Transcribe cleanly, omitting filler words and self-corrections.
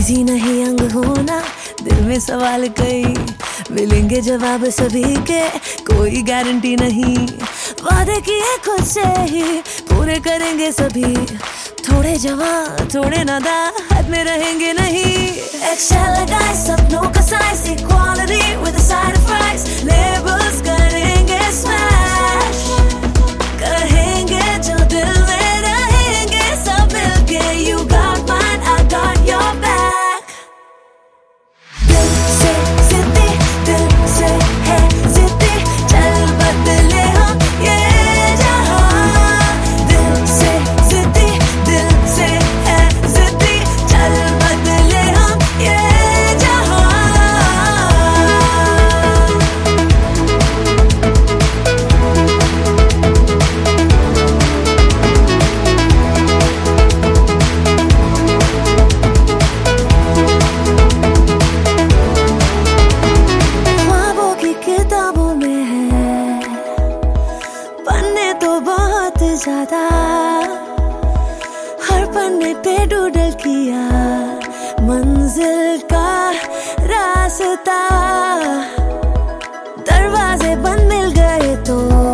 Easy नहीं अंग होना, दिल में सवाल कई, मिलेंगे जवाब सभी के, कोई गारंटी नहीं। वादे किए खुद से ही पूरे करेंगे सभी, थोड़े जवान थोड़े नादान, हाथ में रहेंगे नहीं। एक्शन लगाए सपनों का size, equality with a side of price, labels करेंगे स्मैश, कहेंगे जो दिल में रहेंगे सब मिलके। You got mine, I got your back. दिल से जिद्दी, दिल से है जिद्दी, चल बदले हम ये जहां। दिल से जिद्दी, दिल से है जिद्दी, चल बदले हम ये जहां। ख्वाबों की किताबों में है पन्ने तो बहुत ज्यादा, हर पन्ने पे डूडल किया मंजिल का रास्ता। दरवाजे बंद मिल गए तो